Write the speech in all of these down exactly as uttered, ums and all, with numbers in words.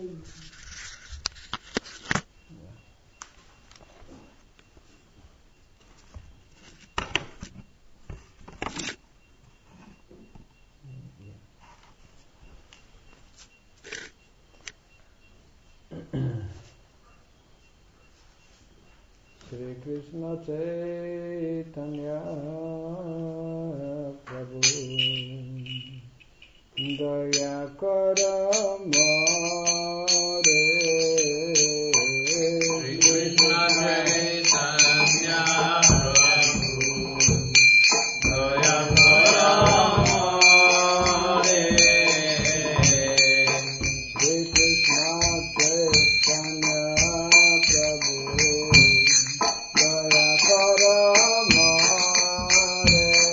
Shri Krishna Chaitanya Prabhu Daya Kara More Shri Krishna Chaitanya Prabhu Daya Kara More Shri Krishna Chaitanya Prabhu Daya Kara More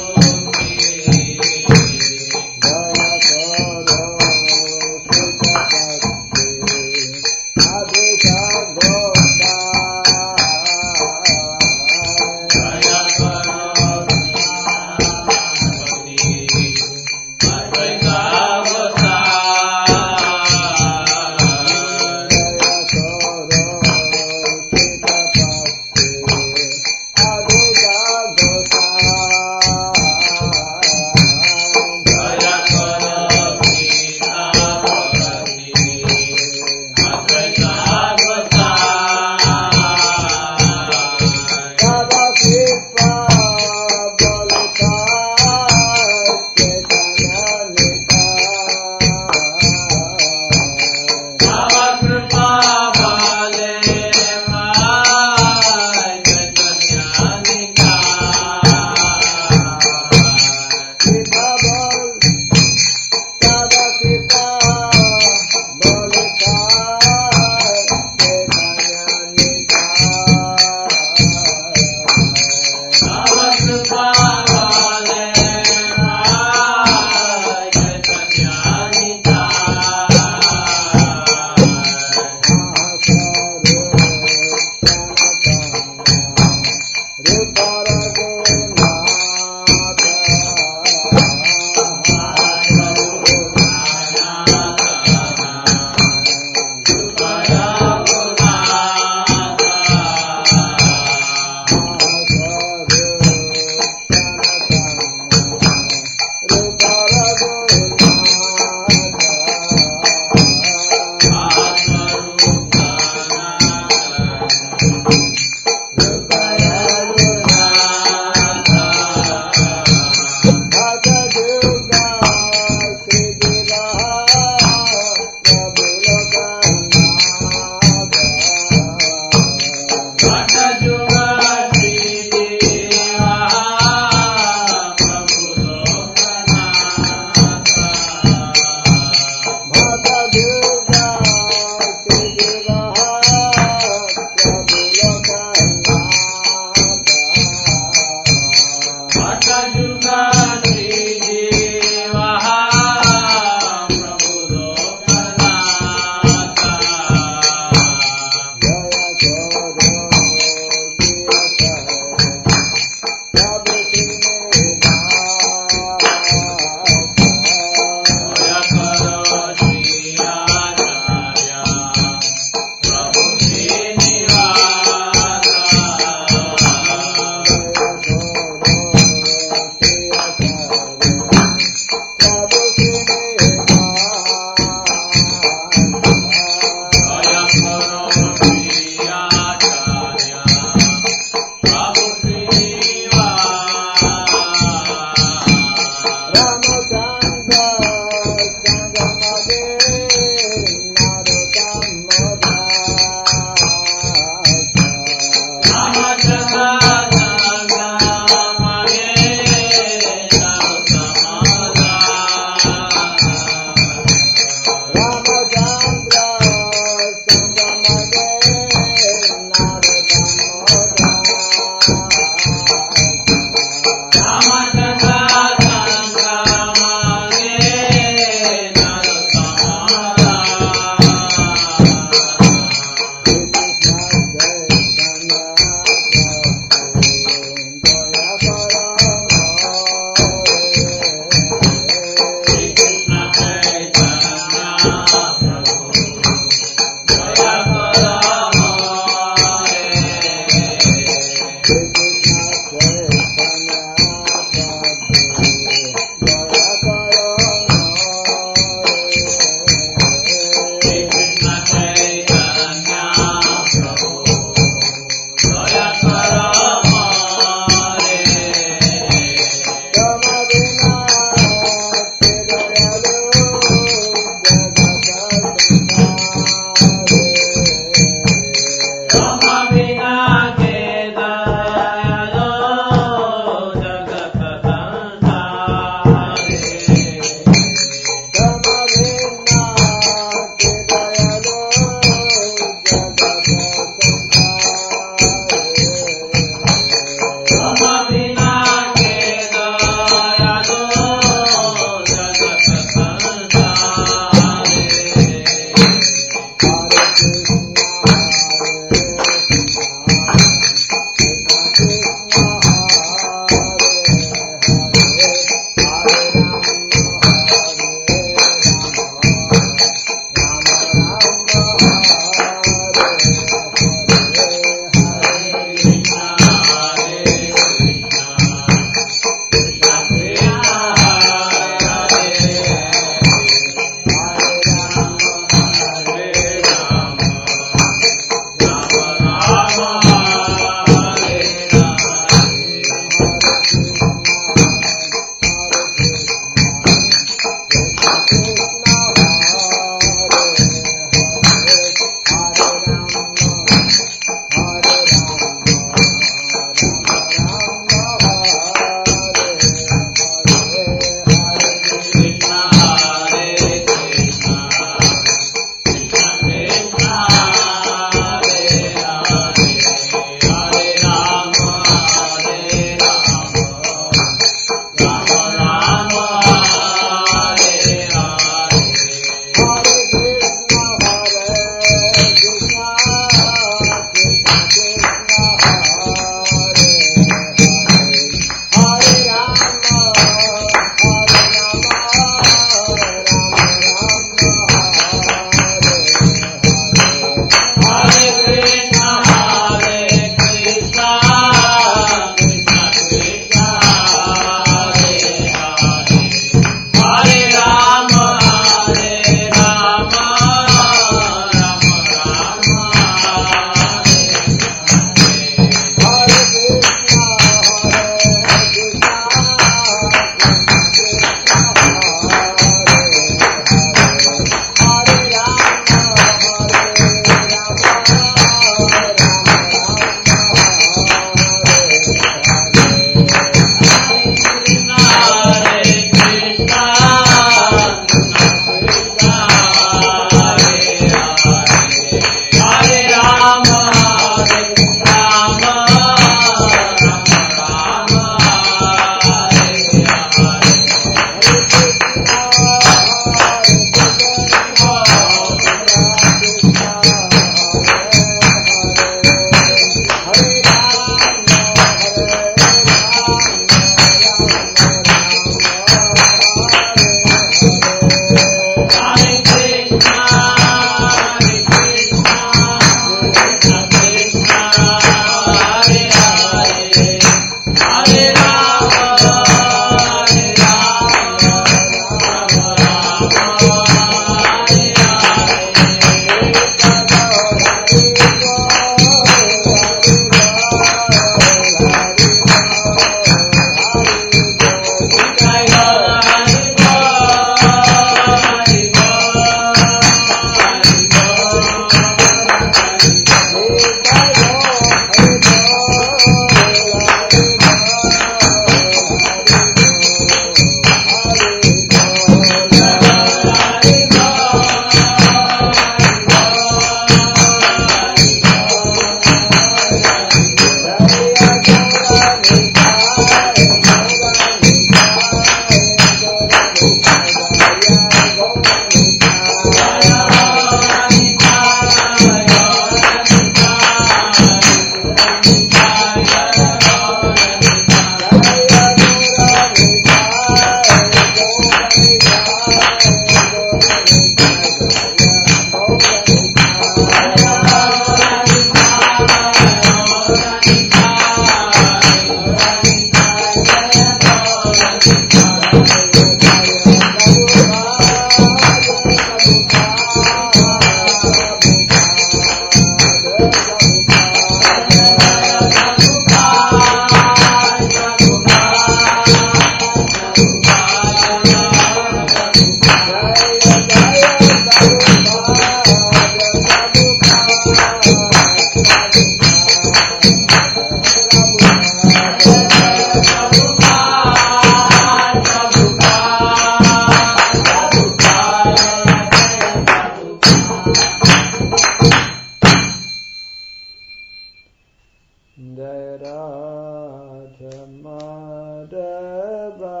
Radha Madhava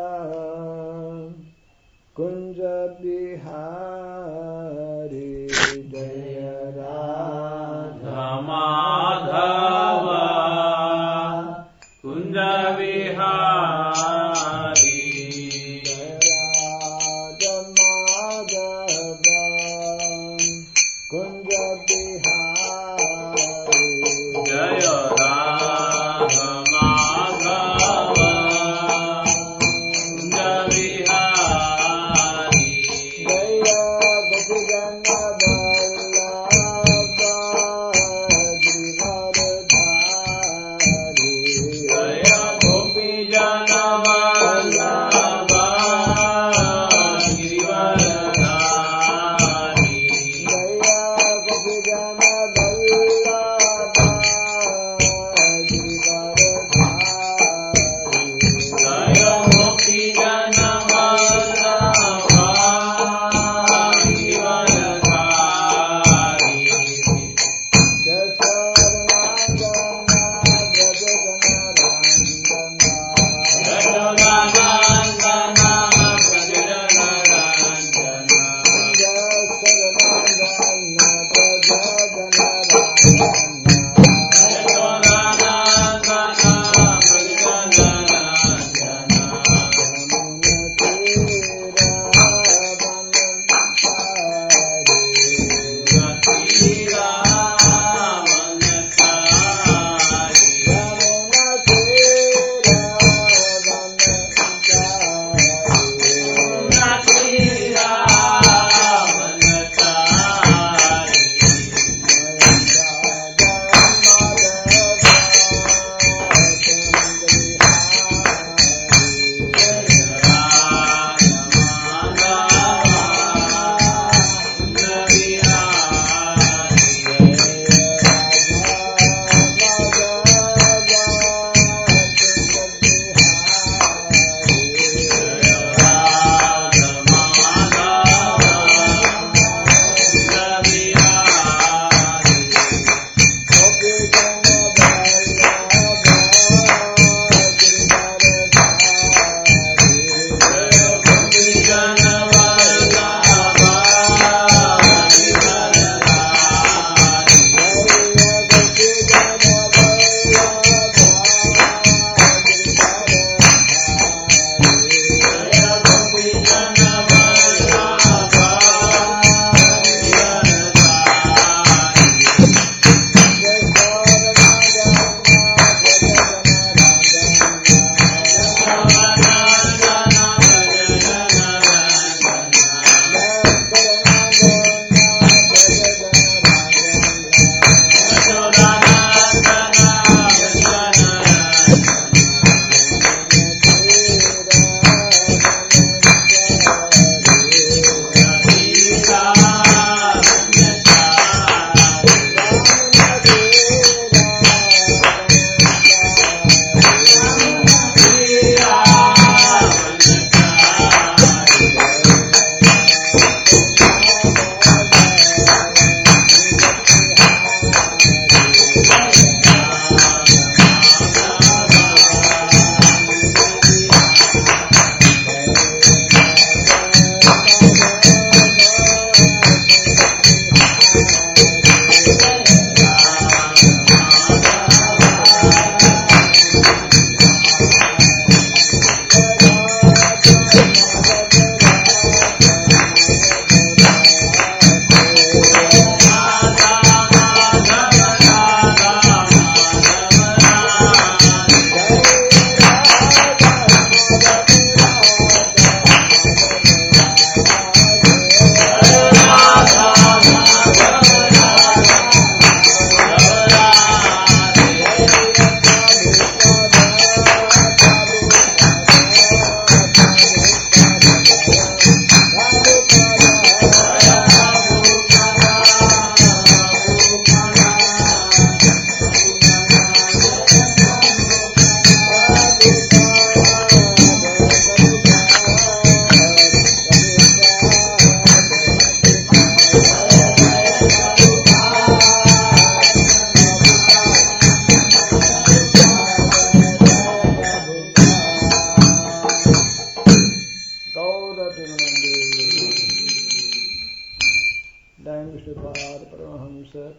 Kunja Bihari Jaya Radha Madhava Kunja Bihari Radha Madhava Kunja Bihari Jaya Radha Madhava Kunja Bihari Jaya Bhajana Vallabha Giridharadhari Jaya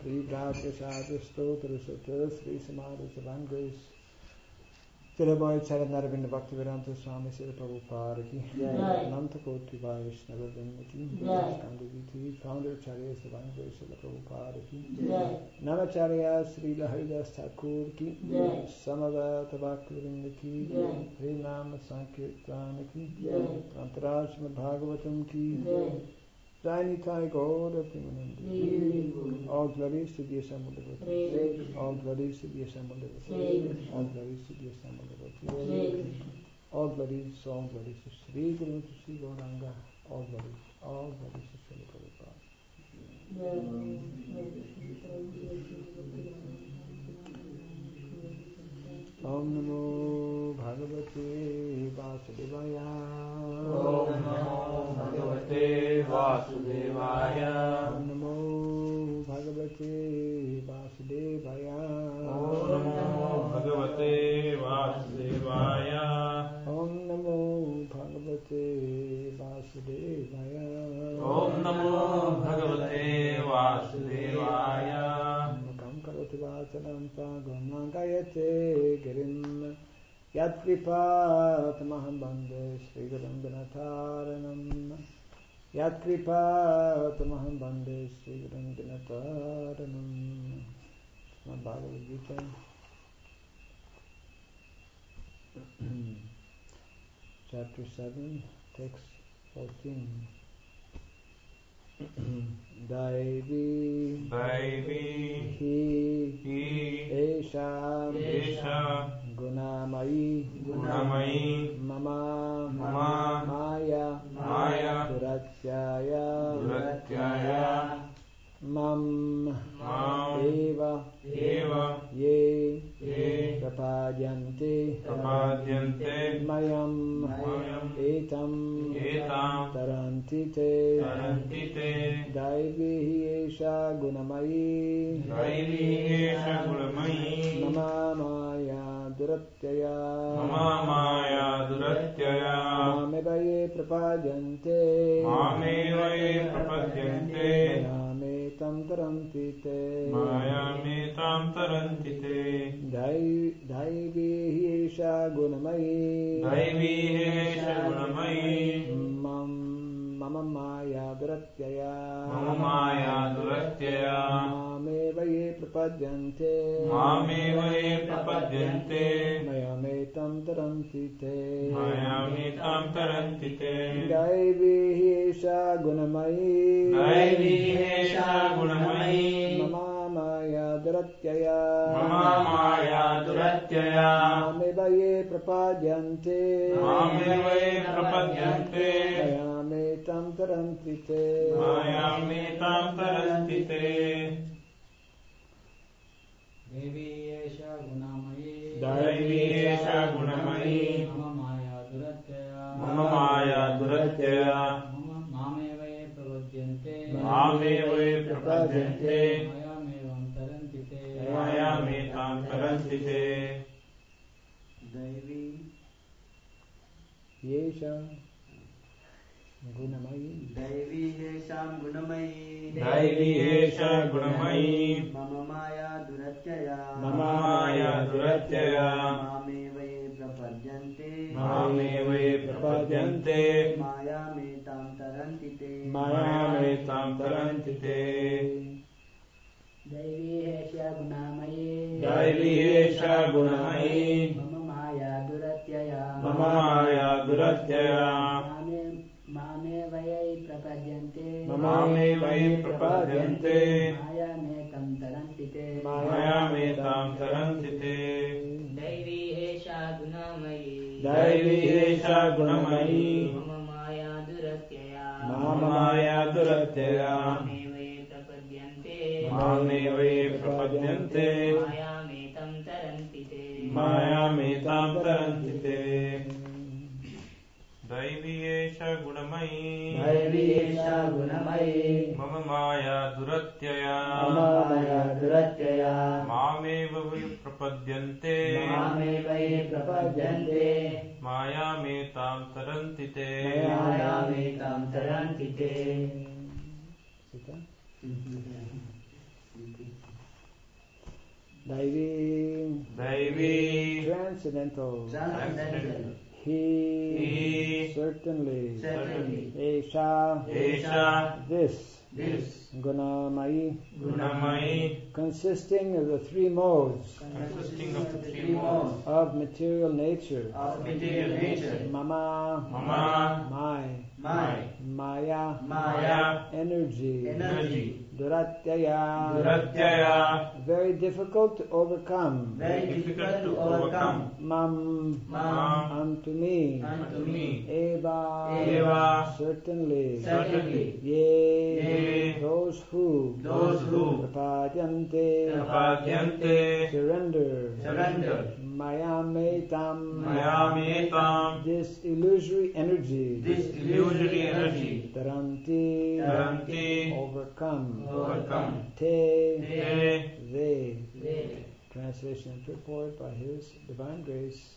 Sri Bhagya Sadhu Stotra Sutta Sri Samadhi Savan Grace Tilaboy Charanaravinda Bhaktivedanta Swami Srila Prabhupada Ki Nanta Koti Vaishnava Vrinda Ki Skandaviti Founder Acharya Savan Grace Srila Prabhupada Ki Namacharya Srila Haridas Thakur Ki Samavata Bhaktivedanta Ki Harinama Sankirtana Ki Antaraj Bhagavatam Ki Jai Gaura Premanandi. All glories to the assembled devotees. All glories to the assembled devotees. All glories to the assembled devotees. All glories, all glories to Sri Guru, to Sri Gauranga. All glories, all glories to Sri Prabhupada. Om Namo Bhagavate Vasudevaya. Om Namo Bhagavate Vasudevaya. Om Namo Bhagavate Vasudevaya. Om Namo Bhagavate Vasudevaya. Om Namo Bhagavate Vasudevaya. Om Namo Bhagavate Vasudevaya. Makam karoti vachalam pagam gayate girim yat kripat maham bande Sri Gurum Dinataranam. Yat kripat maham bande Sri Gurum Dinataranam. Srimad Bhagavad Gita chapter seven, text fourteen. Daivi Daivi Hi Hi Esha Esha Gunamayi Gunamayi Mama Mama Maya Maya Duratyaya Duratyaya Mam Mam Eva Eva Ye Ye Prapadyante Prapadyante Mayam Mayam Etam Etam Tarantite Tarantite Daivi Esha Gunamayi Daivi Esha Gunamayi Mama Maya Duratyaya Mama Maya Duratyaya Mameva Ye Prapadyante Mameva Ye Prapadyante Mayame Tam Tarantite Mayame Tam Tarantite Daivi Esha Gunamayi Daivi Esha Gunamayi Mama Maya Duratyaya Mama Maya Duratyaya Mameva Ye Prapadyante Mameva Ye Prapadyante Mayame Tam Tarantite Mayame Tam Tarantite Daivi Esha Gunamayi Daivi Esha Gunamayi Mama Maya Duratyaya Mama Maya Duratyaya Mameva Ye Prapadyante Mameva Ye Prapadyante Mayame Tam Tarantite Mayame Tam Tarantite Devi Esha Gunamayi Daivi Esha Gunamayi Mama Maya Duratyaya Mama Maya Duratyaya Mameva Ye Prapadyante Mameva Ye Prapadyante Mayamevam Tarantite Mayame Tam Tarantite Daivi Esha Gunamayi Daivi Hesham Gunamayi Daivi Esha Gunamayi Mama Maya Duratyaya Mama Maya Duratyaya Mameva Ye Prapadyante Mameva Ye Prapadyante Maya Me Tam Tarantite Mayame Tam Tarantite Devi Esha Gunamayi Daivi Esha Gunamayi Mama Maya Duratyaya Mama Maya Duratyaya Mameva Ye Prapadyante Mameva Ye Prapadyante Mayame Tam Tarantite Mayame Tam Tarantite Devi Esha Gunamayi Daivi Esha Gunamayi Mama Maya Duratyaya Mama Maya Duratyaya Mameva Ye Prapadyante Mameva Ye Prapadyante Mayame Tam Tarantite Mayame Tam Tarantite Daivi Esha Gunamayi Daivi Esha Gunamayi Mama Maya Duratyaya Mama Maya Duratyaya Mameva Ye Prapadyante Mameva Ye Prapadyante Mayame Tam Tarantite Maya Me Tam Tarantite Sita Daivi, Daivi, transcendental, transcendental, he, He, certainly, certainly, Esha, Esha, this, this, Gunamai, Gunamai, consisting of the three modes consisting of the three modes of material nature, of material nature, Mama, Mama, my, my, Maya, Maya, energy, energy, Duratyaya, Duratyaya, very difficult to overcome, very difficult to overcome, Mam, Mam, unto me, unto me, Eva, Eva, certainly, certainly, Yea, Yea, those who, those who, Prapadyante, Prapadyante, surrender, surrender, Mayametam, Mayametam, this illusory energy, this illusory energy, Taranti, Taranti, overcome, overcome, Te, Te, they. they. Translation and purport by His Divine Grace,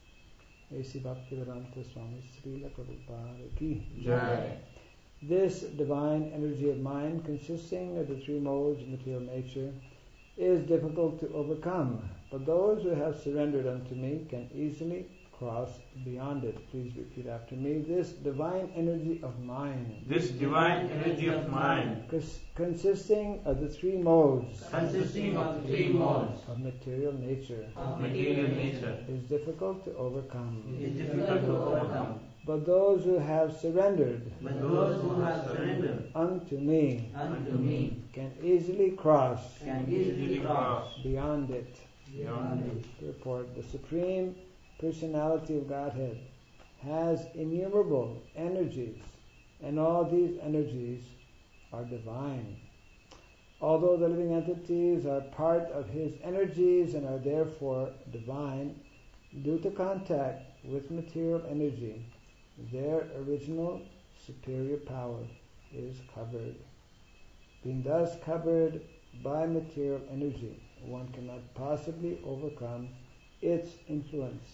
A C Bhaktivedanta Swami Srila Prabhupada Ki Jai. This divine energy of mind, consisting of the three modes of material nature, is difficult to overcome, but those who have surrendered unto me can easily cross beyond it. Please repeat after me. This divine energy of mind, This divine energy of mind, cons- consisting of the three modes Consisting of the three modes of material nature, of material nature, is difficult to overcome, is difficult to overcome, but those who have surrendered but those who have surrendered unto me unto me can easily cross can easily cross beyond it. beyond it. Report: the Supreme Personality of Godhead has innumerable energies, and all these energies are divine. Although the living entities are part of His energies and are therefore divine, due to contact with material energy, their original superior power is covered. Being thus covered by material energy, one cannot possibly overcome its influence.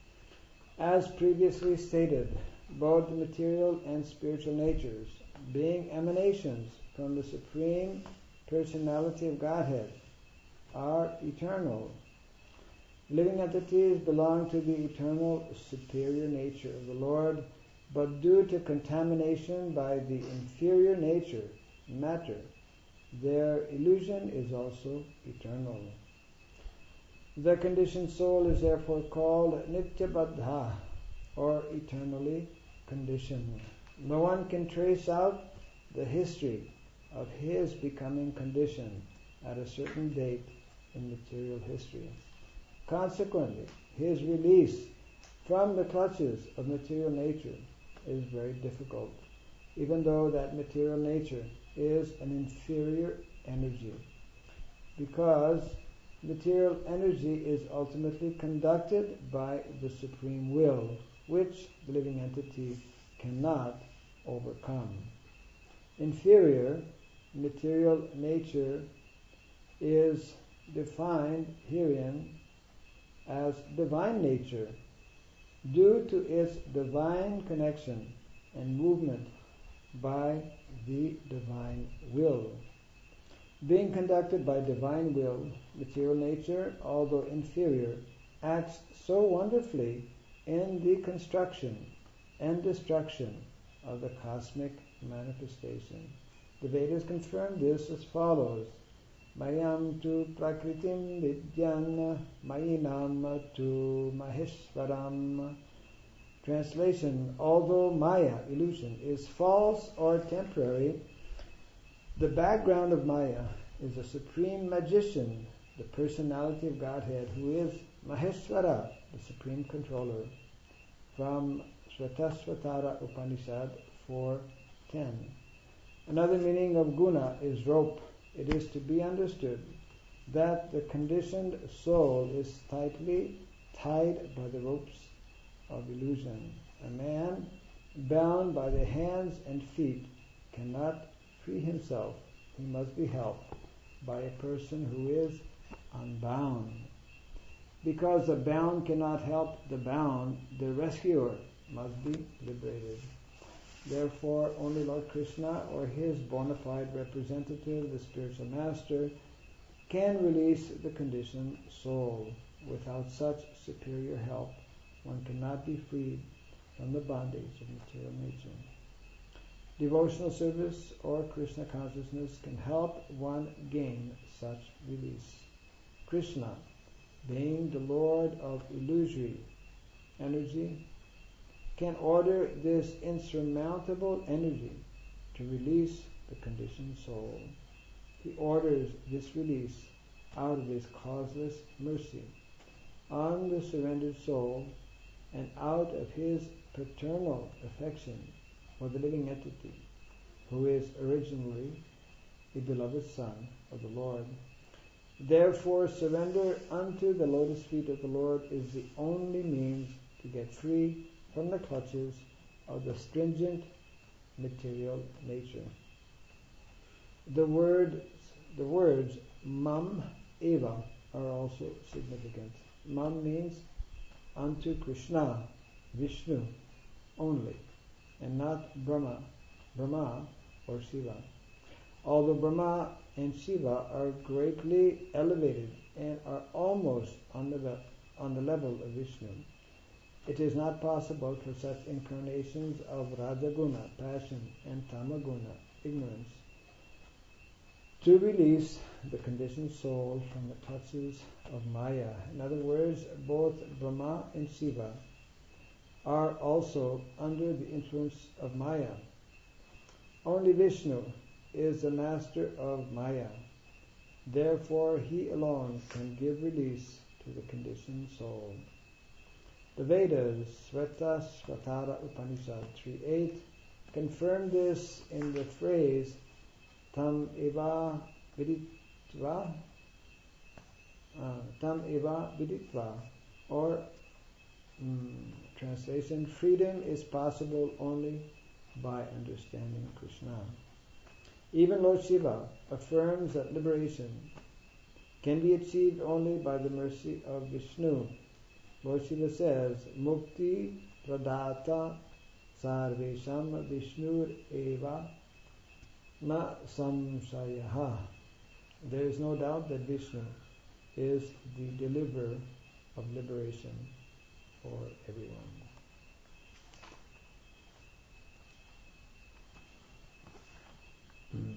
As previously stated, both the material and spiritual natures, being emanations from the Supreme Personality of Godhead, are eternal. Living entities belong to the eternal superior nature of the Lord, but due to contamination by the inferior nature, matter, their illusion is also eternal. The conditioned soul is therefore called Nityabadha, or eternally conditioned. No one can trace out the history of his becoming conditioned at a certain date in material history. Consequently, his release from the clutches of material nature is very difficult, even though that material nature is an inferior energy, because material energy is ultimately conducted by the Supreme Will, which the living entity cannot overcome. Inferior material nature is defined herein as divine nature, due to its divine connection and movement by the divine will. Being conducted by divine will, material nature, although inferior, acts so wonderfully in the construction and destruction of the cosmic manifestation. The Vedas confirm this as follows: Mayam tu prakritim vidyan mayinam tu maheshwaram. Translation: although Maya, illusion, is false or temporary, the background of Maya is a supreme magician, the personality of Godhead, who is Maheshwara, the supreme controller. From Svatasvatara Upanishad four ten. Another meaning of guna is rope. It is to be understood that the conditioned soul is tightly tied by the ropes of illusion. A man bound by the hands and feet cannot free himself. He must be helped by a person who is unbound. Because the bound cannot help the bound, the rescuer must be liberated. Therefore, only Lord Krishna or his bona fide representative, the spiritual master, can release the conditioned soul. Without such superior help, one cannot be freed from the bondage of material nature. Devotional service or Krishna consciousness can help one gain such release. Krishna, being the Lord of illusory energy, can order this insurmountable energy to release the conditioned soul. He orders this release out of his causeless mercy on the surrendered soul and out of his paternal affection for the living entity, who is originally a beloved son of the Lord. Therefore, surrender unto the lotus feet of the Lord is the only means to get free from the clutches of the stringent material nature. The word, the words mam eva are also significant. Mam means unto Krishna, Vishnu only, and not Brahma, Brahma or Shiva. Although Brahma and Shiva are greatly elevated and are almost on the, on the level of Vishnu, it is not possible for such incarnations of Rajaguna, passion, and Tamaguna, ignorance, to release the conditioned soul from the clutches of Maya. In other words, both Brahma and Shiva are also under the influence of Maya. Only Vishnu is the master of Maya. Therefore, he alone can give release to the conditioned soul. The Vedas, Sveta Svatara Upanishad three eight, confirm this in the phrase Tam eva viditva, uh, Tam eva viditva, or um, translation, freedom is possible only by understanding Krishna. Even Lord Shiva affirms that liberation can be achieved only by the mercy of Vishnu. Lord Shiva says, Mukti Pradata Sarvesham Vishnur Eva Na Samsayaha. There is no doubt that Vishnu is the deliverer of liberation for everyone. Mm.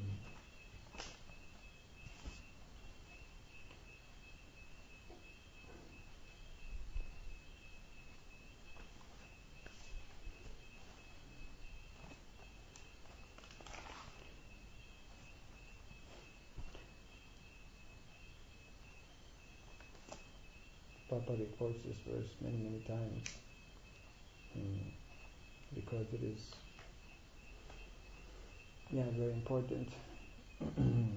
Papa reports this verse many, many times mm. because it is, yeah, very important. um,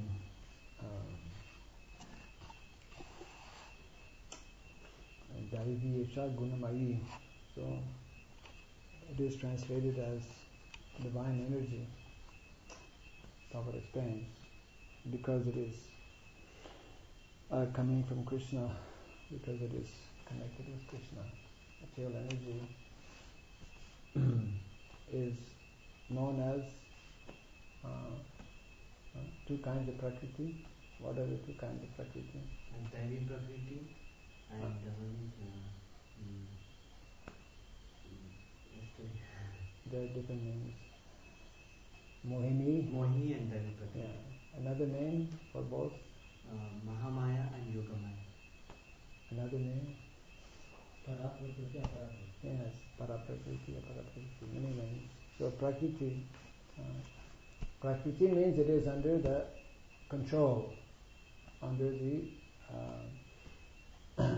Daivi Esha Gunamayi. So it is translated as divine energy. Prabhupada explains, because it is uh, coming from Krishna, because it is connected with Krishna. Material energy is known as uh, uh, two kinds of Prakriti. What are the two kinds of Prakriti? Daivi Prakriti and uh, one is uh, mm, there are different names. Mohini. Mohini and Daivi Prakriti. Yeah. Another name for both? Uh, Mahamaya and Yogamaya. Another name? Paraprakriti, Aparakriti. Yes, Paraprakriti, Aparaprakriti, many names. So Prakriti, uh, Prakriti means it is under the control, under the uh,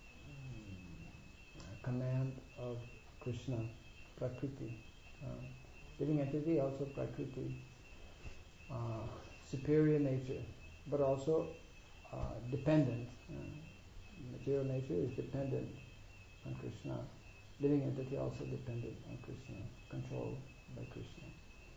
command of Krishna. Prakriti. Uh, living entity, also Prakriti. Uh, superior nature, but also uh, dependent. Uh, material nature is dependent on Krishna. Living entity also dependent on Krishna, controlled by Krishna.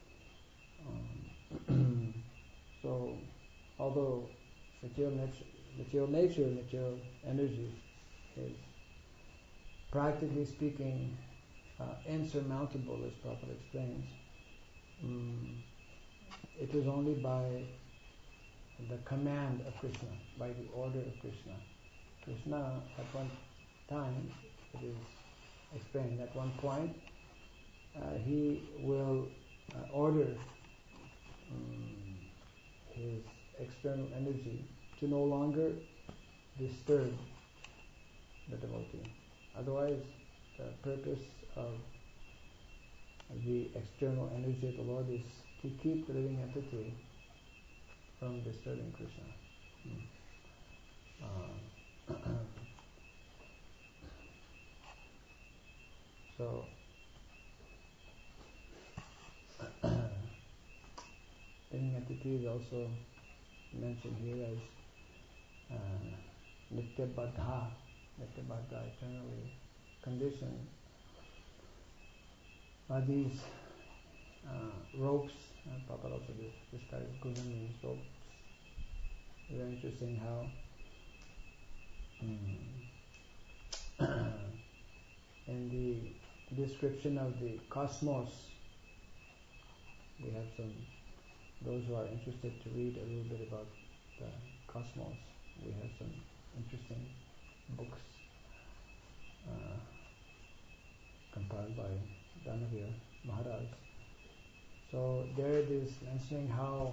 Um, so, although material nature, material nature, material energy is practically speaking uh, insurmountable, as Prabhupada explains, um, it is only by the command of Krishna, by the order of Krishna. Krishna, at one time, it is explained, at one point, uh, he will uh, order um, his external energy to no longer disturb the devotee. Otherwise, the purpose of the external energy of the Lord is to keep the living entity from disturbing Krishna. Hmm. Uh, so, living entity is also mentioned here as uh, Nitya Baddha, Nitya Baddha, eternally conditioned. Are these uh, ropes? Uh, Prabhupada also describes guna means ropes. Very interesting how um, in the description of the cosmos, we have some, those who are interested to read a little bit about the cosmos, we have some interesting books uh, compiled by Danavir Maharaj. So there it is mentioning how,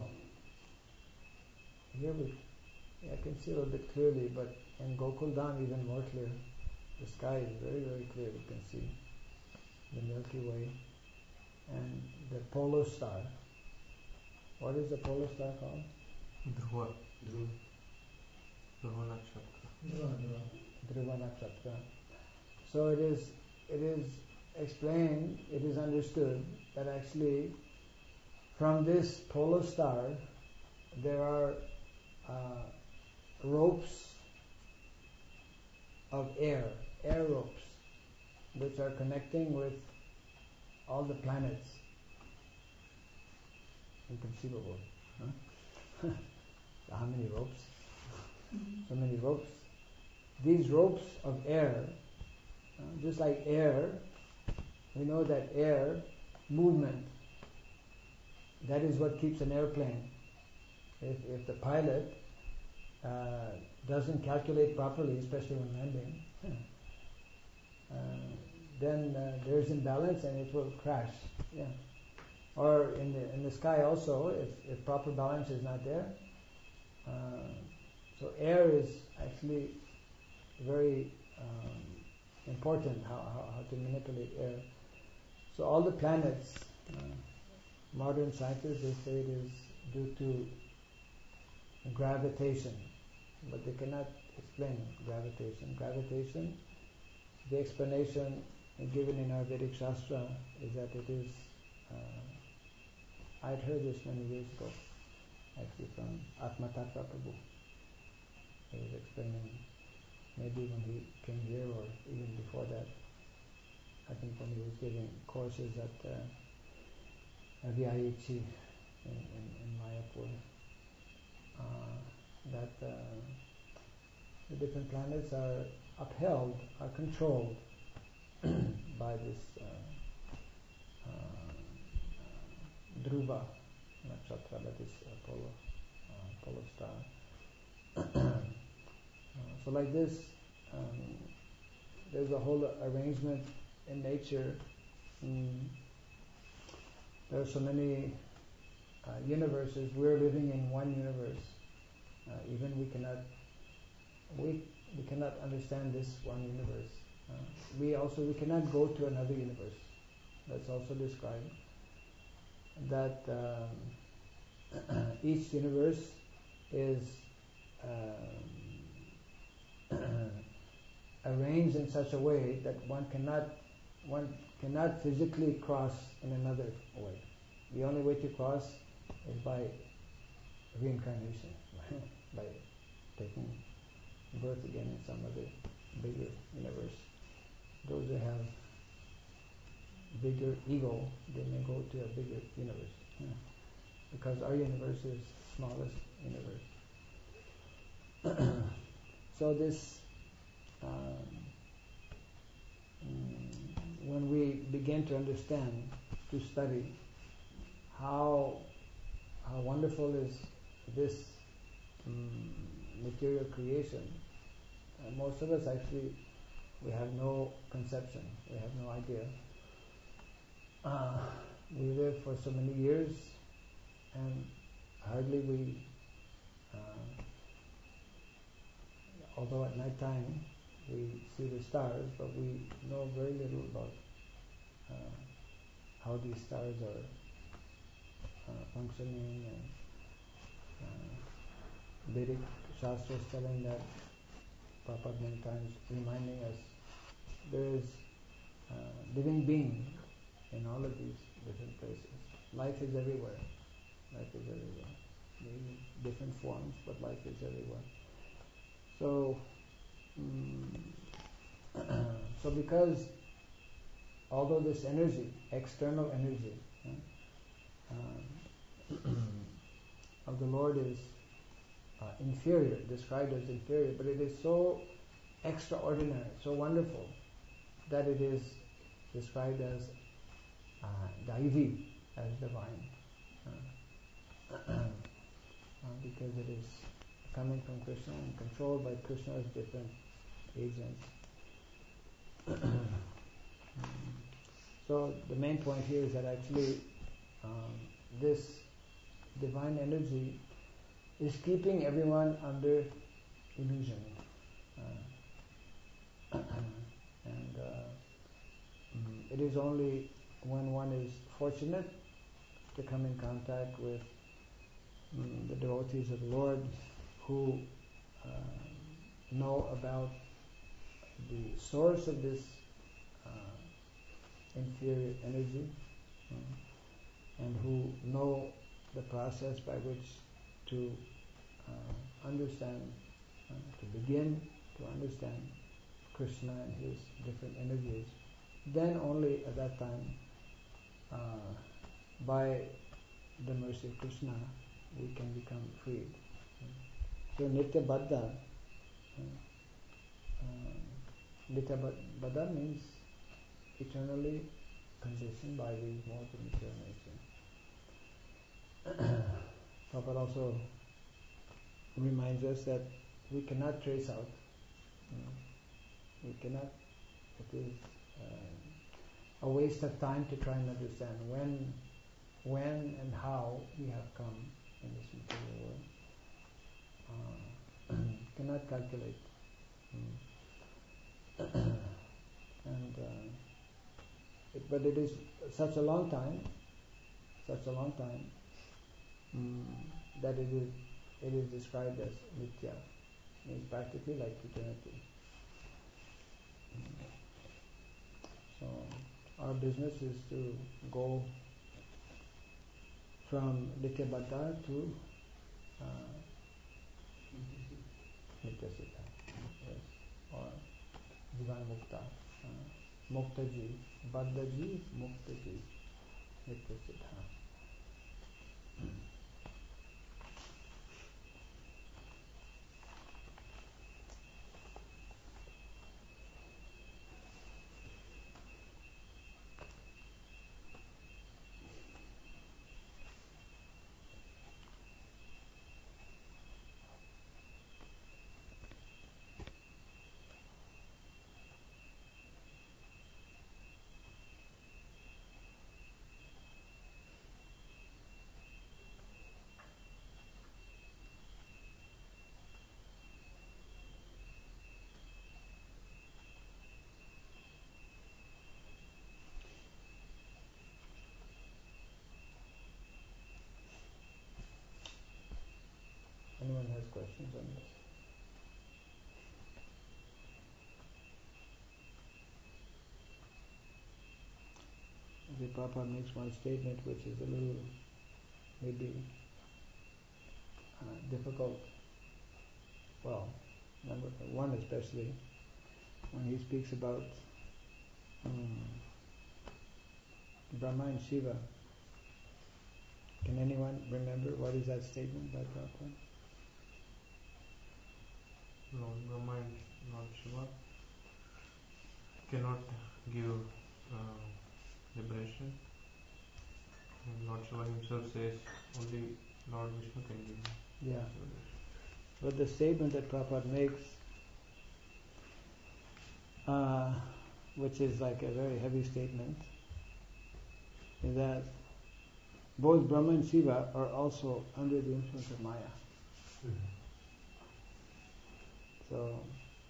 here we, I can see a little bit clearly, but in Gokul Dham even more clear. The sky is very, very clear. You can see the Milky Way and the polar star. What is the polar star called? Dhruva. Dhruva. Dhruva Nakshatra. Dhruva Nakshatra. So it is, it is explained, it is understood that actually from this polar star there are uh, ropes of air, air ropes, which are connecting with all the planets. Inconceivable. Huh? So how many ropes? So many ropes. These ropes of air, uh, just like air, we know that air, movement, that is what keeps an airplane. If, if the pilot uh, doesn't calculate properly, especially when landing, uh, then uh, there's imbalance and it will crash. Yeah. Or in the in the sky also, if, if proper balance is not there. Uh, so air is actually very um, important, how, how, how to manipulate air. So all the planets, uh, modern scientists, they say it is due to gravitation, but they cannot explain gravitation. Gravitation, the explanation given in our Vedic Shastra is that it is, uh, I'd heard this many years ago, actually from Atmatattva Prabhu. He was explaining, maybe when he came here or even before that, I think when he was giving courses at uh, V I H in, in, in Mayapur, uh, that uh, the different planets are upheld, are controlled by this uh, uh, Dhruva Nakshatra, that is Apollo, uh, Apollo star. uh, so like this, um, there's a whole arrangement in nature. Mm, there are so many uh, universes. We're living in one universe. Uh, even we cannot we we cannot understand this one universe. Uh, we also we cannot go to another universe. That's also described. That um, each universe is um, arranged in such a way that one cannot one cannot physically cross in another way. The only way to cross is by reincarnation, by taking birth again in some other bigger universe. Those who have bigger ego, they may go to a bigger universe. Yeah. Because our universe is smallest universe. So this, um, when we begin to understand, to study how how wonderful is this um, material creation, uh, most of us actually, we have no conception, we have no idea. Uh, we live for so many years and hardly we, uh, although at night time we see the stars, but we know very little about uh, how these stars are uh, functioning, and uh, Vedic Shastras telling that, Prabhupada many times reminding us there is uh, living being in all of these different places. Life is everywhere. Life is everywhere. Maybe different forms, but life is everywhere. So, um, so because although this energy, external energy, uh, of the Lord is uh, inferior, described as inferior, but it is so extraordinary, so wonderful, that it is described as uh, Daivi, as divine, uh, uh, because it is coming from Krishna and controlled by Krishna's different agents. So the main point here is that actually um, this divine energy is keeping everyone under illusion. Uh, and uh, it is only when one is fortunate to come in contact with um, the devotees of the Lord who uh, know about the source of this uh, inferior energy, um, and who know the process by which to uh, understand, uh, to begin to understand Krishna and his different energies, then only at that time, uh, by the mercy of Krishna, we can become freed. So Nitya Baddha, uh, uh, Nitya Baddha means eternally conditioned by the modes of material nature. Prabhupada also reminds us that we cannot trace out, you know, we cannot, it is uh, a waste of time to try and understand when, when and how we have come in this material world. Uh, cannot calculate. Mm. and uh, it, but it is such a long time, such a long time mm, that it is it is described as nitya, means practically like eternity. Mm. So our business is to go from nitya baddha to uh, nitya siddha, yes, or jivan mukta, uh, mukta ji, baddha ji, mukta ji, nitya siddha. Anyone has questions on this? The Papa makes one statement which is a little maybe uh, difficult. Well, number one especially, when he speaks about um, Brahma and Shiva. Can anyone remember what is that statement by Prabhupada? Lord Brahma and Lord Shiva cannot give uh, liberation. And Lord Shiva himself says only Lord Vishnu can give Yeah. liberation. But the statement that Prabhupada makes, uh, which is like a very heavy statement, is that both Brahma and Shiva are also under the influence of Maya. Mm-hmm. So,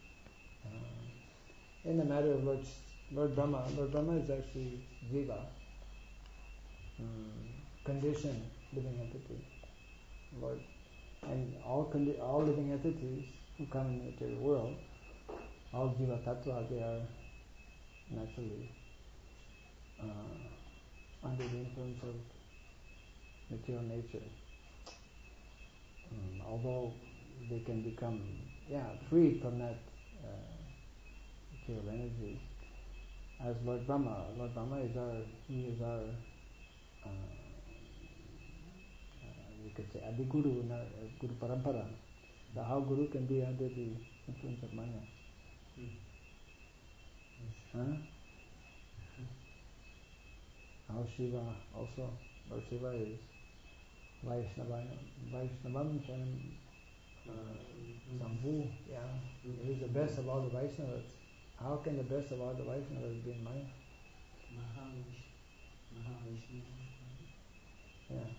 uh, in the matter of Lord, Lord Brahma, Lord Brahma is actually Jiva, um, conditioned living entity. Lord, and all condi- all living entities who come in the material world, all Jiva Tattva, they are naturally uh, under the influence of material nature. Um, although they can become, yeah, freed from that uh, material energy, as Lord Brahma. Lord Brahma is our, he is our, uh, uh, we could say, Adiguru in our uh, Guru Parampara. The how Guru can be under the influence of Maya. Mm. Huh? How Shiva also, Lord Shiva is Vaishnava, Vaishnavam Shanam uh, Sambhu, yeah. He is the best of all the Vaishnavas. How can the best of all the Vaishnavas be in Maya? Mahavish, Mahavishnu. Yeah.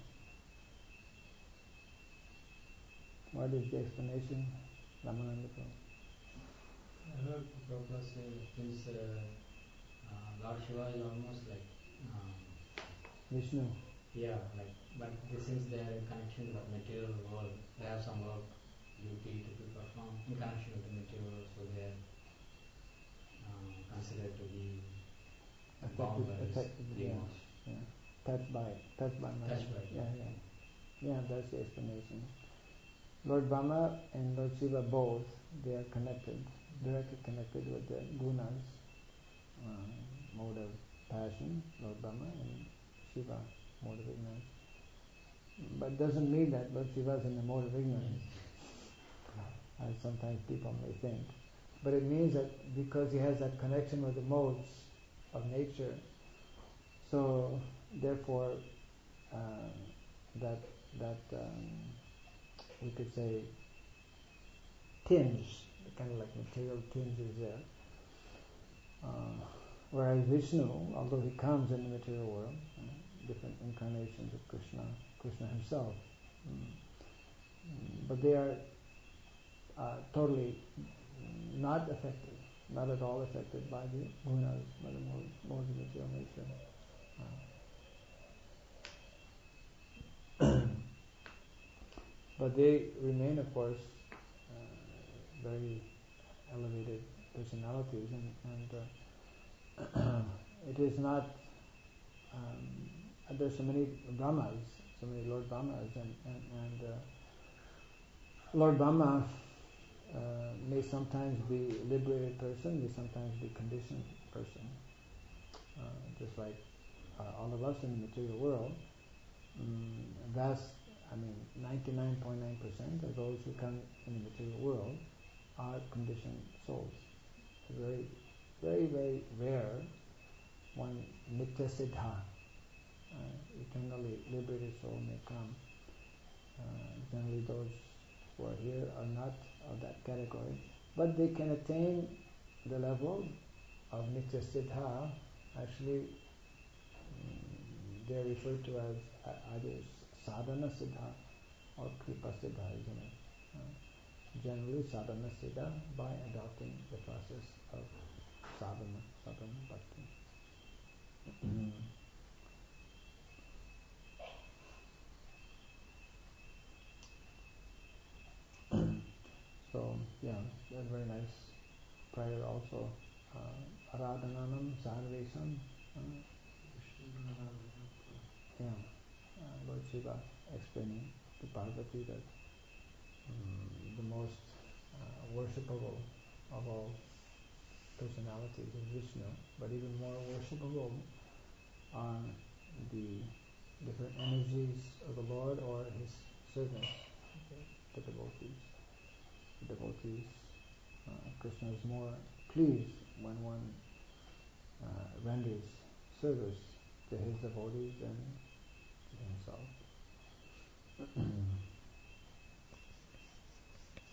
What is the explanation, Ramananda Prabhu? I heard Prabhupada say since uh, uh, Lord Shiva is almost like, um, Vishnu. yeah, like, but they, since they are in connection with the material world, they have some work, duty to be performed in connection with the material world, so they are uh, considered to be bound by this Affected, yeah, demons. yeah. Touched by it, touched by Maya. Touched by it. Yeah, yeah. Yeah, that's the explanation. Lord Brahma and Lord Shiva both, they are connected, directly connected with the gunas, um, mode of passion, Lord Brahma, and Shiva, mode of ignorance. But doesn't mean that Lord Shiva is in the mode of ignorance, as sometimes people may think. But it means that because he has that connection with the modes of nature, so therefore uh, that that um, we could say tinge, kind of like material tinge is there. Uh, whereas Vishnu, although he comes in the material world, uh, different incarnations of Krishna, Krishna himself, mm, but they are uh, totally not affected, not at all affected by the gunas, by the modes, modes of material nature. Uh, but they remain, of course, uh, very elevated personalities, and, and uh, it is not. Um, there's so many Brahmas, so many Lord Brahmas, and and, and uh, Lord Brahma uh, may sometimes be a liberated person, may sometimes be a conditioned person. Uh, just like uh, all of us in the material world, um, vast, I mean, ninety-nine point nine percent of those who come in the material world are conditioned souls. It's very, very, very rare one nitya siddha, uh, eternally liberated soul may come. Uh, generally those who are here are not of that category, but they can attain the level of nitya siddha. Actually, they are referred to as uh, either sadhana siddha or kripa siddha, isn't it? Uh, generally sadhana siddha by adopting the process of sadhana, sadhana bhakti. So, yeah, that's very nice prayer also. Uh, Aradhananam sarvesam. Uh, yeah, uh, Lord Shiva explaining to Parvati that um, the most uh, worshipable of all personalities is Vishnu, but even more worshipable are the different energies of the Lord or His servants, okay, the devotees. The devotees, uh, Krishna is more pleased when one uh, renders service to his devotees than to himself.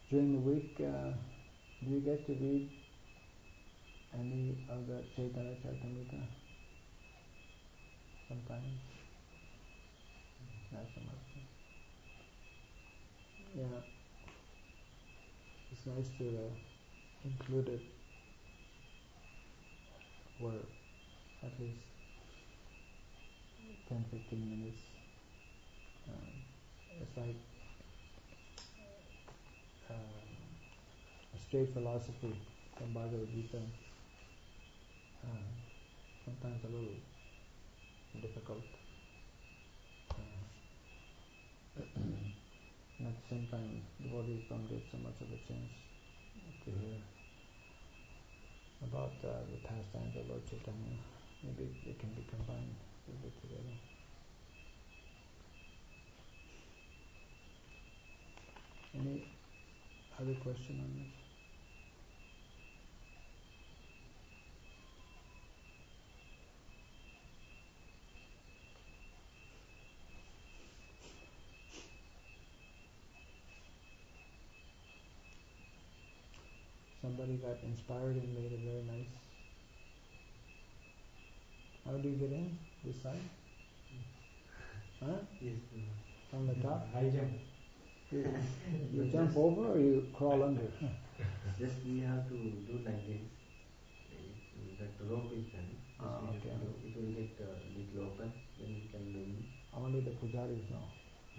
during the week, uh, do you get to read any of the Chaitanya Charitamrita? Sometimes? Not so much. Yeah. It's nice to uh, include it, or at least ten to fifteen minutes. Um, it's like um, a straight philosophy from Bhagavad Gita. Uh, sometimes a little difficult. Uh, and at the same time, devotees don't get so much of a chance to hear about uh, the pastimes of Lord Chaitanya. Maybe it can be combined a little bit together. Any other question on this? Somebody got inspired and made a very nice. How do you get in? This side? Huh? Yes. From the top? High jump. You, you jump over or you crawl under? Just we have to do like this. That rope is done. Ah, Just we okay. have to do. It will get a little open. Then we can do it. Only the pujaris know.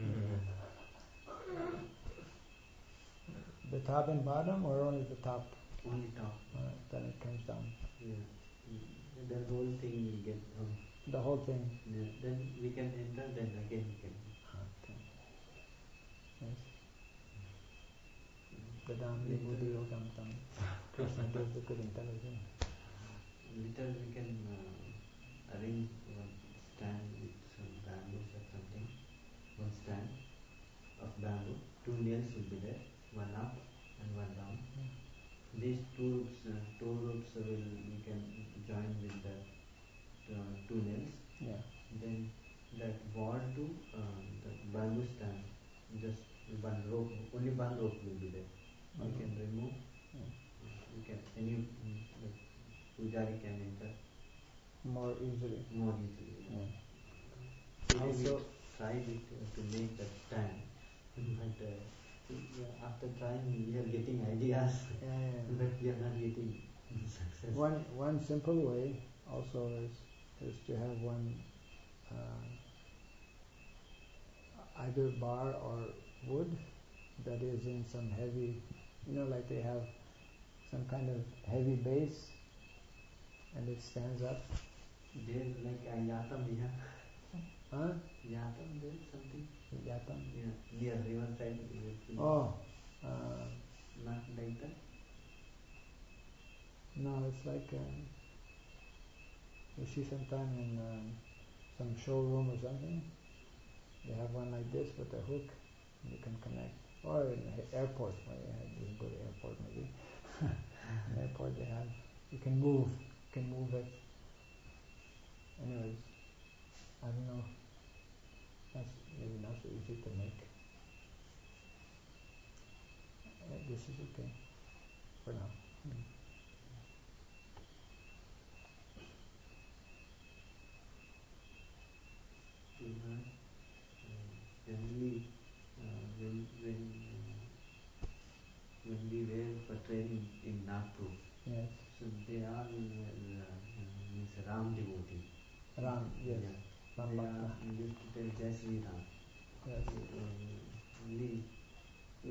The top and bottom, or only the top? Only top. Uh, then it comes down. Yeah. Mm. The whole thing will get down. The whole thing. Yeah. Then we can enter. Then again we can. Okay. Nice. Dadami buddhi yogam tam. Krishna gives the good intelligence. Later we can uh, arrange one stand with some bamboos or something. One stand of bamboo. Two nails will be there. One up and one down. Yeah. These two ropes, uh, two ropes will we can join with the uh, two nails. Yeah. Then that wall to uh, the bamboo stand, just one rope, only one rope will be there. We Okay. can remove. Yeah. We can any mm, the pujari can enter More easily. more easily. Yeah. Today Also- we tried it uh, to make that stand, but uh, yeah, after trying we are getting ideas, Yeah, yeah, yeah. but we are not getting success. One one simple way also is is to have one uh, either bar or wood that is in some heavy, you know, like they have some kind of heavy base and it stands up. There like uh, yatam we have. Huh? Yatam there something. Yatam? Yeah, near river side. Oh, uh, Not like that. no, it's like um, you see sometime in um, some showroom or something. They have one like this with a hook, and you can connect. Or in the airport, where you, have, you can go to airport maybe. In airport they have, you can move, you can move it. Anyways, I don't know. That's maybe not so easy to make. Uh, this is okay for now. Hmm. To have uh, generally uh, when when uh, when we were for training in Nagpur, Yes. so they are uh, uh, means Ram devotee. Ram, yes. Yeah. Ram They Bhakta. are used to tell Jai Sri Ram. Yes. Uh, only so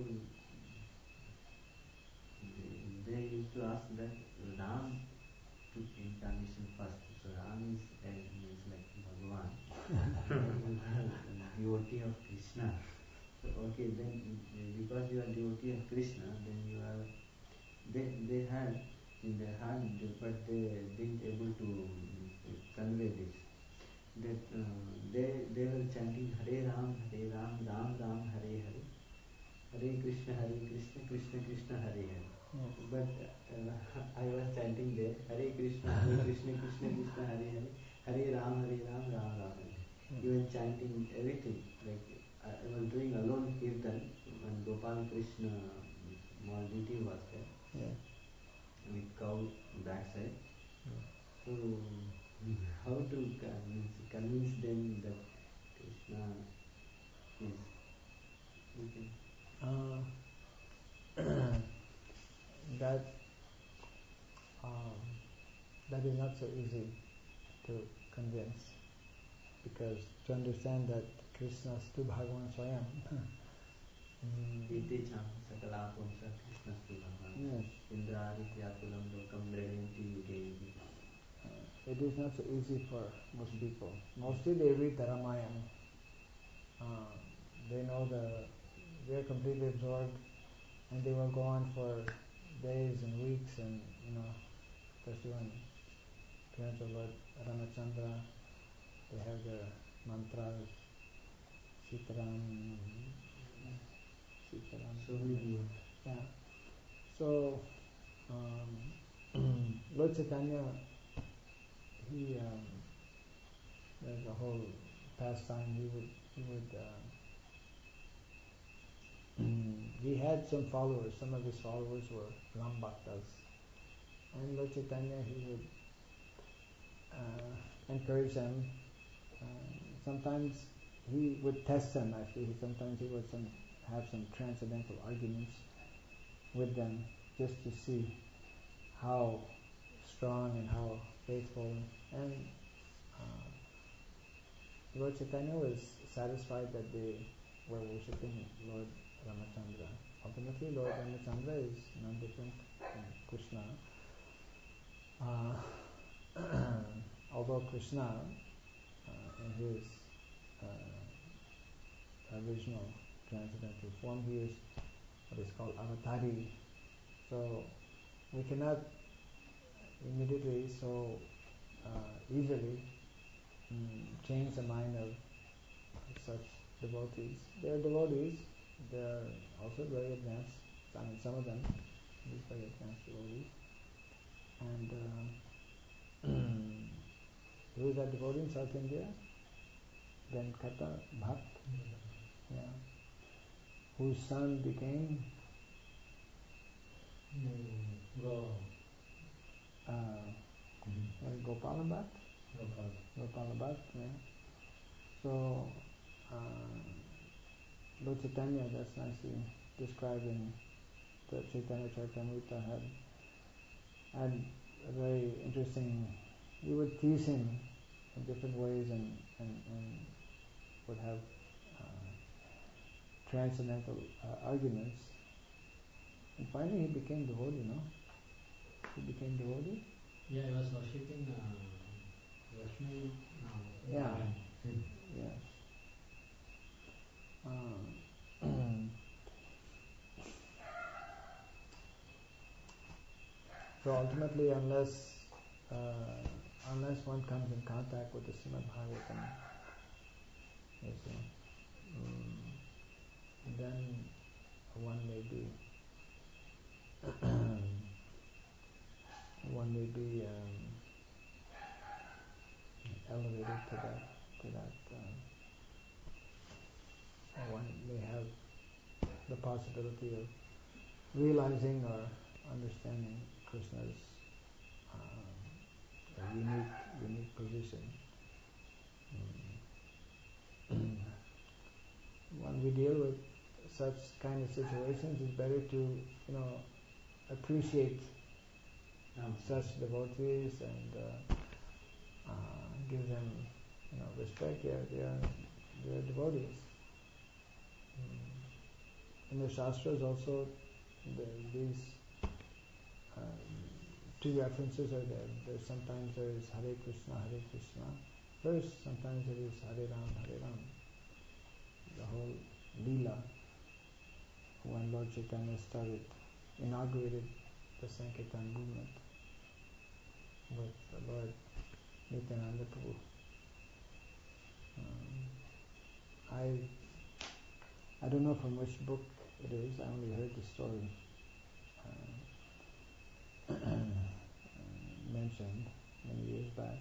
they, they used to ask that Ram took incarnation first. So Ram is uh, means like Bhagavan. You are devotee of Krishna. So okay, then uh, because you are devotee of Krishna, then you are they they had in their heart, but they didn't able to uh, convey this. That uh, they they were chanting Hare Ram, Hare Ram, Ram Ram, Hare Hare, Hare Krishna, Hare Krishna, Krishna Krishna, Hare Hare. Yes. But uh, I was chanting there Hare Krishna, Hare Krishna, Krishna Krishna, Hare Hare, Hare Ram, Hare Ram, Ram Ram, Hare. Hmm. Even chanting everything. Like I, I was doing alone kirtan when Gopal Krishna small duty was there Yeah. with cow backside. Yeah. So how to convince, convince them that Krishna is okay? Uh, that um, that is not so easy to convince, because to understand that Krishna is to Bhagavan Swayam. mm, Iti cham sakala pumsa Krishna Bhagavan. Yes. Indradi Vyakulam Lokam Vredanti Yuge Yuge. uh, it is not so easy for most people. Mostly they read the Ramayana. Uh, they know the, they are completely absorbed, and they will go on for days and weeks, and you know, especially when parents of Lord Ramachandra, they have their mantras, Sitaram, Sitaram. So many. Yeah. So, um, Lord Chaitanya, he, um, there's a whole pastime. He would, he would, uh, he had some followers. Some of his followers were Ram Bhaktas, and Lord Chaitanya, he would uh, encourage them. Uh, sometimes he would test them. Actually, sometimes he would some, have some transcendental arguments with them, just to see how strong and how faithful. And uh, Lord Chaitanya was satisfied that they were worshipping Lord Ramachandra. Ultimately, Lord Ramachandra is no different from Krishna. Uh, although Krishna, uh, in his uh, original transcendental form, he is what is called avatari. So we cannot immediately so uh, easily mm, change the mind of such devotees. They are devotees. They are also very advanced. I mean, some of them are very advanced devotees. And uh, who is that devotee in South India? Venkata Bhatt. Yeah. Whose son became Mm, Go. uh, Mm-hmm. Gopala Bhatt. Gopal. Gopala Bhatt. Yeah. So uh, Lord Chaitanya, that's nicely described in the Chaitanya Charitamrita, had had a very interesting. We would tease him in different ways, and and, and would have uh, transcendental uh, arguments. And finally, he became devotee. No, he became devotee. Yeah, he was worshipping uh, Lakshmi. No, Yeah. Narayan. Yes. Uh, so ultimately, unless uh, unless one comes in contact with the Srimad Bhagavatam, you see, um, then one may be one may be um, elevated to that to that. Um, one may have the possibility of realizing or understanding Krishna's um, unique unique position. Mm. When we deal with such kind of situations, it's better to you know appreciate Um, such devotees and uh, uh, give them you know respect. They are they are, they are devotees. Mm. In the Shastras also, the, these um, two references are there. There's sometimes there is Hare Krishna, Hare Krishna. First, sometimes there is Hare Ram, Hare Ram. The whole Leela, when Lord Chaitanya started, inaugurated the Sankirtan movement with the Lord Nityananda Prabhu. Um, I I don't know from which book it is. I only heard the story uh, mentioned many years back.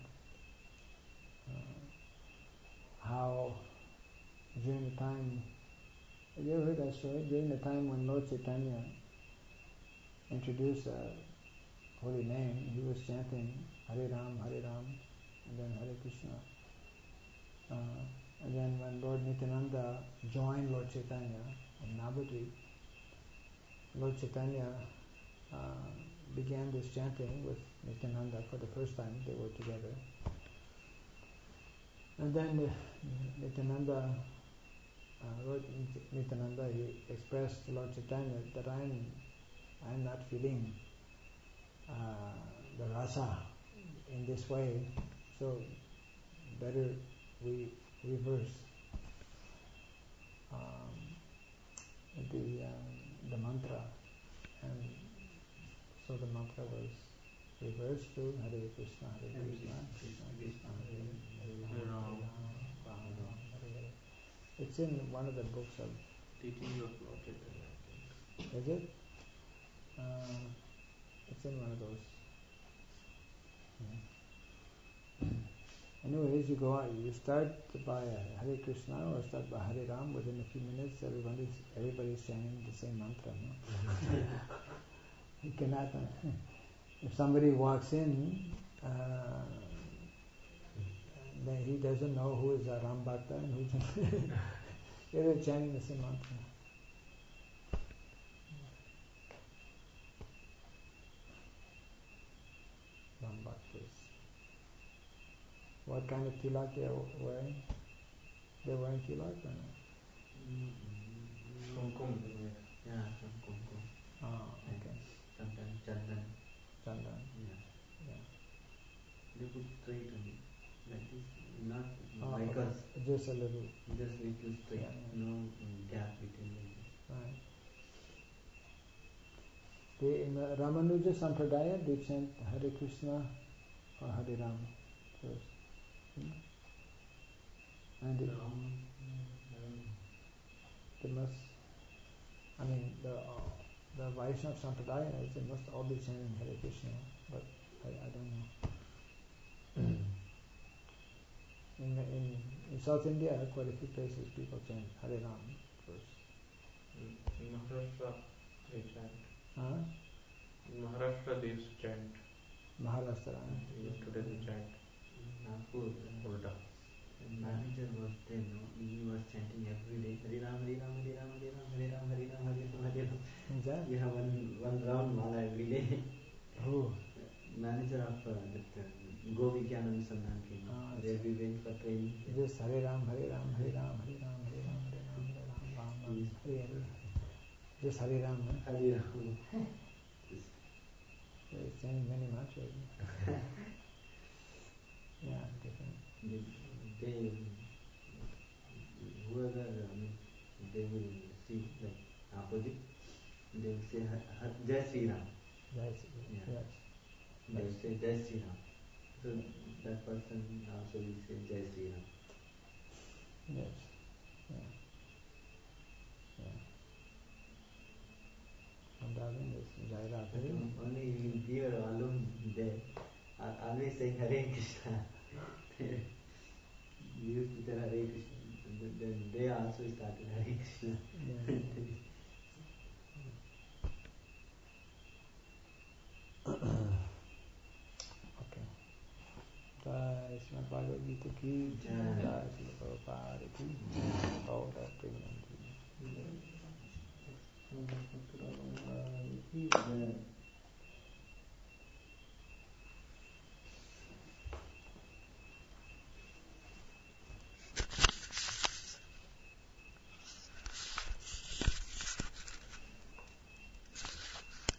Uh, how during the time, have you ever heard that story? During the time when Lord Chaitanya introduce a holy name, he was chanting Hare Ram, Hare Ram, and then Hare Krishna. Uh, and then when Lord Nityananda joined Lord Chaitanya in Navadvip, Lord Chaitanya uh, began this chanting with Nityananda for the first time. They were together. And then uh, Nityananda, uh, Lord Nityananda, he expressed to Lord Chaitanya that I am, I am not feeling uh, the rasa in this way, so better we reverse um, the um, the mantra, and so the mantra was reversed to Hare Krishna, Hare Krishna, Krishna Krishna, Hare Hare, Ram, Ram, Ram, Hare Hare. It's in one of the books of Teaching of Lord Chaitanya, I think. Is it? Uh, it's in one of those. Yeah. Anyways, you go out, you start by Hare Krishna or start by Hare Ram. Within a few minutes, everybody's everybody's chanting the same mantra. No? You cannot. Uh, if somebody walks in, uh, then he doesn't know who is a Ram Bhakta and who's they're chanting the same mantra. Ram Bhaktas. What kind of tilak they are wearing? They're wearing tilak or not? Kumkum. Yeah, some kumkum. Oh, okay. Sometimes chandan. Chandan. Yeah. Yeah. They put straight on it. Like this. Not Oh, like okay. us. Just a little. Just little straight. Yeah, yeah. No um, gap between them. Right. They, in the Ramanuja Sampradaya, they chant Hare Krishna or Hare Ram first. Hmm? And it, Um, I don't know. they must, I mean, the uh, the Vaishnava Sampradaya, they must all be chanting Hare Krishna, but I, I don't know. in, in in South India, quite a few places people chant Hare Ram first. In Maharashtra, they chant. Huh? In Maharashtra, they used to chant. Maharashtra. Even today, they chant. Nagpur. Ulta. The manager was there, no? He was chanting every day, Hare Ram, Hare Ram, Hare Ram, Hare Ram, Hare Ram, Hare Ram, Hare Ram, Hare Ram. Is that? We have one one round mala every day. Who? Manager of uh, that uh, Govi Gyan Anusandhan Kendra. Ah, They we went for training. Just Hare Ram, Hare Ram, Hare Ram, Hare Ram, Hare Ram, Hare Ram, Hare Ram, Ram, Ram, Hare Hare. Just Hare Ram, huh? Hare Ram. They're saying many mantras. Yeah, different. They, they whoever I mean, they will see like opposite. They will say Ha- Ha- Jai Sri Ram. Yes, Yeah. yes. They will say Jai Sri Ram. So that person also will say Jai Sri Ram. Yes. Yeah. Yeah. And darling is Jai But Radhe. only we were alone there. Al- Always saying Hare Krishna. We used to tell Hare Krishna. Then they also started Hare Krishna. Yeah. Okay. Jai Srimad Bhagavad Gita ki Jai. Jai Srimad Prabhupada ki Jai. All that pregnant. Jai.